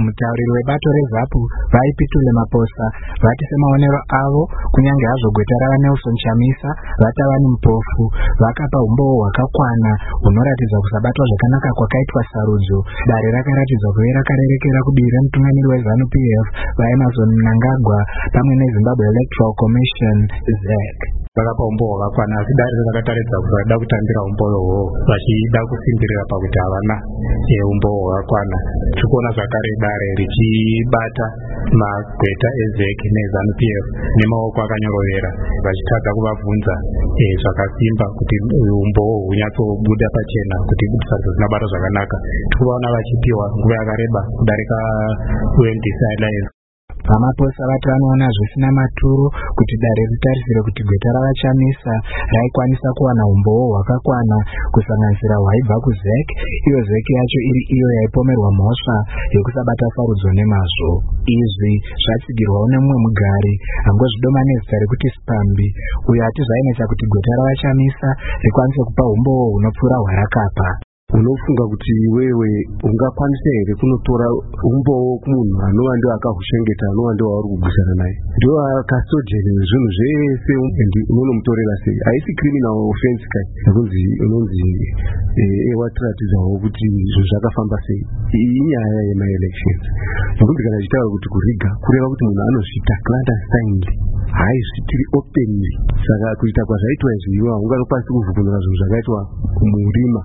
Mutauriri webato reZAPU vaipitule Maposa vati semaonero avo kunyange hazvo gweta rava Nelson Chamisa vatava mupofu vakapa umboo hwakakwana hunoratidza kusabatwa zvakanaka kwakaitwa sarudzo. Dare rakaratidza kuve rakarerekera kudiri remutungamiri weZANU-PF vaEmerson Mnangagwa pamwe neZimbabwe Electoral Commission ZEC. Vakapa umboo hwakakwana asi dare rakataridza kuti vada kutambira umboo hwo vachida kusimbirira pakuti havana umboo hwakakwana. Tikuona zvakare dare richibata magweta eZEC neZANU-PF nemaoko akanyorovera vachitadza kuvabvunza zvakasimba kuti umboo hunyatsobuda pachena kuti sarudzo dzinabata zvakanaka. Tikuvaona vachipiwa nguva yakareba kudarika UNDC Alliance. Vamaposa vati vanoona zvisina maturo kuti dare ritarisire kuti gweta ravaChamisa raikwanisa kuwana umboo hwakakwana kusanganisira hwaibva kuZEC, iyo ZEC yacho iri iyo yaipomerwa mhosva yekusabata sarudzo nemazvo. Izvi zvatsigirwawo nemumwe mugari angozvidoma nezita rekuti Spambi, uyo ati zvainetsa kuti gweta ravaChamisa rikwanise kupa umboo hunopfuura hwarakapa. Unofunga kuti wewe ungakwanisa here kunotora umboo kumunhu anova ndiwo akahushengeta, anova ndiwo auri kugwisana naye, ndiwo akasojeni zvinhu zvese, unomutorera sei? Haisi criminal offense kai yekunzi unonzi watiratidzawo kuti zvinhu zvakafamba sei. Iyi inyaya yemaelections nokuti kana chitaura kuti kuriga kureva kuti munhu anozvita clandestinely, haizvitiri openly. Saka kuita kwazvaitwa izvi haunganokwanisi kuvhukunura zvinhu zvakaitwa murima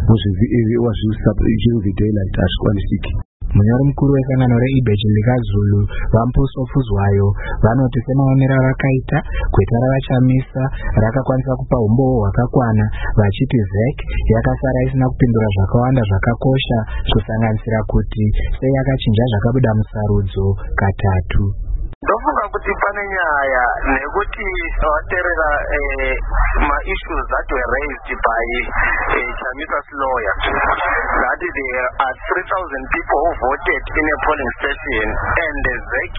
wazviusachiruvi daylight hazvikwanisiki. Munyori mukuru wesangano reIBEC likaZulu vaMpuso Fuzwayo vanoti semaonero avakaita gweta ravaChamisa rakakwanisa kupa umboo hwakakwana, vachiti ZEC yakasara isina kupindura zvakawanda zvakakosha kusanganisira kuti sei yakachinja zvakabuda musarudzo katatu. Ndofunga kuti pane nyaya nekuti vaterera ma-issues that were raised by Chamisa's lawyer that there are 3,000 people who voted in a polling station and the ZEC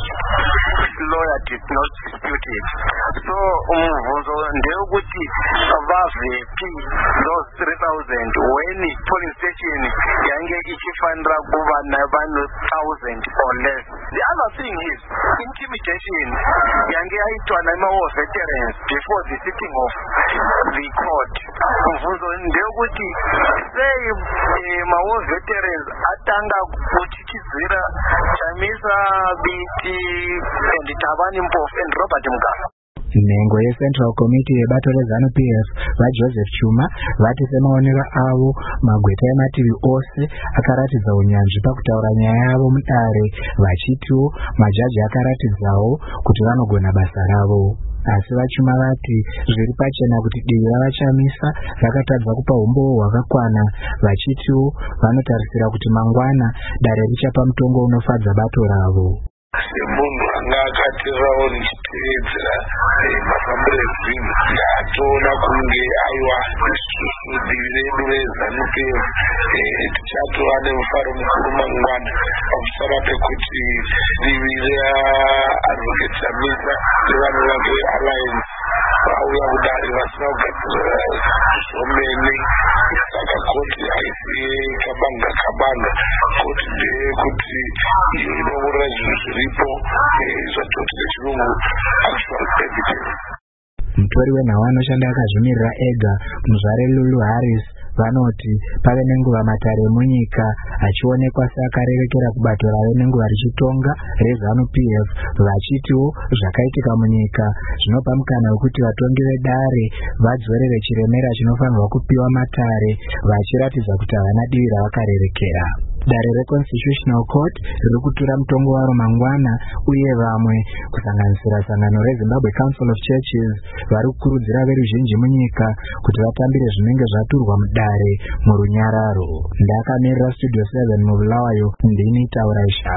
lawyer did not dispute it. So umuvunzo ndewekuti vavhepi those 3,000 when polling station yange ichifanira kuva navanhu 1,000 or less. The other thing is intimidation yange yaitwa nemaWar veterans before the sitting of the court. Muvunzo ndewekuti sei maWar veterans atanga kutyityidzira Chamisa, Biti and Thabani Mpofu and Robert Mugabe. Nhengo yeCentral Committee yebato reZANU-PF vaJoseph Chuma vati semaonero avo magweta emativi ose akaratidza unyanzvi pakutaura nyaya yavo mudare, vachitiwo majaji akaratidzawo kuti vanogona basa ravo. Asi vaChuma vati zviri pachena kuti divi ravaChamisa rakatadza kupa umboo hwakakwana, vachitiwo vanotarisira kuti mangwana dare richapa mutongo unofadza bato ravo. Semunhu anga akatirirawo richiteedzera mafambiro ezvinhu ndatoona kunge aiwa isusu divi redu reZANU-PF tichatova nemufaro mukuru mangwana pamusara pekuti divi readvocate Chamisa nevanhu vake Alliance vauya kudare vasina kugadzirira zvomene. Saka koti haisi kabanga koti ndeyekuti iyo inourira zvinhu zviripo zvatoti nechirungu actual evidence. Mutori wenhau anoshanda akazvimirira ega muzvare Lulu Harris vanoti pave nenguva matare munyika achionekwa seakarerekera kubato rave nenguva richitonga reZANU-PF, vachitiwo zvakaitika munyika zvinopa mukana wekuti vatongi vedare vadzorere chiremera chinofanirwa kupiwa matare, vachiratidza kuti havana divi ravakarerekera. Dare reConstitutional Court riri kutura mutongo waro mangwana, uye vamwe kusanganisira sangano reZimbabwe Council of Churches vari kukurudzira veruzhinji munyika kuti vatambire zvinenge zvaturwa mudare murunyararo. Ndakamirira Studio 7 muBulawayo, ndini Tauraisha.